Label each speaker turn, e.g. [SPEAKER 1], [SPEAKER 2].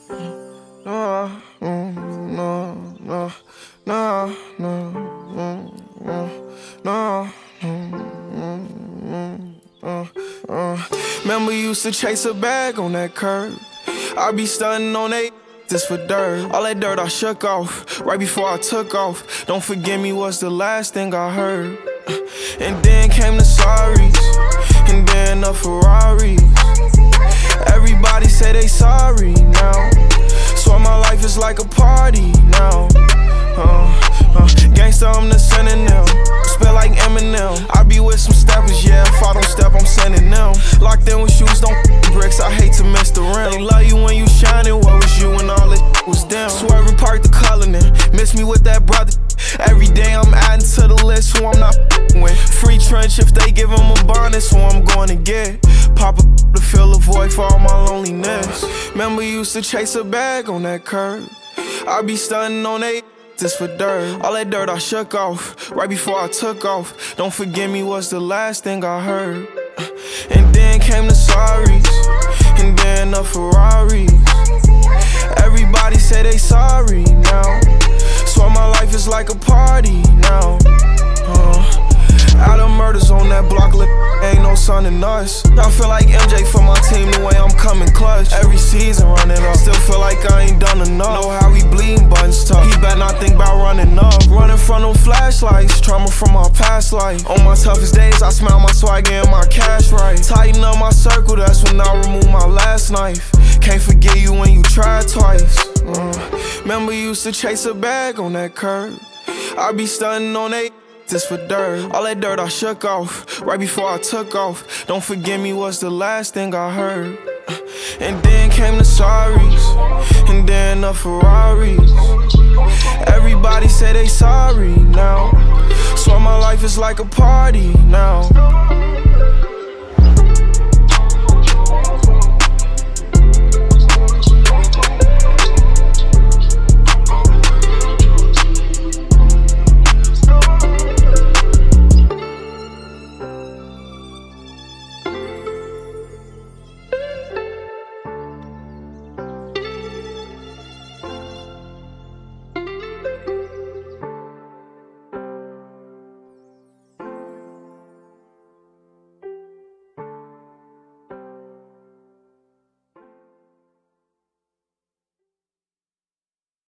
[SPEAKER 1] No, no, no, no, no, no, Remember you used to chase a bag on that curb. I be stunting on they just for dirt. All that dirt I shook off right before I took off. Don't forgive me was the last thing I heard. And then came the sorries, and then the Ferraris. Everybody say they sorry now. Swear my life is like a party now. Gangsta, I'm the synonym. Spell like Eminem. I be with some steppers, yeah. If I don't step, I'm sending them. Locked in with shoes, don't bricks. I hate to miss the rim. They love you when you shining. What was you when all it was them? Swerving park the Cullinan. Miss me with that brother. Every day I'm adding to the list who I'm not with. Free trench if they give him a bonus, who I'm going to get. Pop a to fill a void for all my loneliness. Remember you used to chase a bag on that curb. I be stunting on they just for dirt. All that dirt I shook off right before I took off. Don't forgive me was the last thing I heard. And then came the sorries, and then the Ferraris. Everybody say they sorry now. Swear my life is like a party now. Out of murders on that block, ain't no son in us. I feel like MJ for my team, the way I'm coming clutch. Every season running up, still feel like I ain't done enough. Know how we bleeding, buttons tough. He better not think about running up. Running from them flashlights, trauma from my past life. On my toughest days, I smell my swag and my cash right. Tighten up my circle, that's when I remove my last knife. Can't forget you when you tried twice. Remember you used to chase a bag on that curb. I be stunting on they just for dirt. All that dirt I shook off right before I took off. Don't forgive me was the last thing I heard. And then came the sorries, and then the Ferraris. Everybody say they sorry now. Swear my life is like a party now.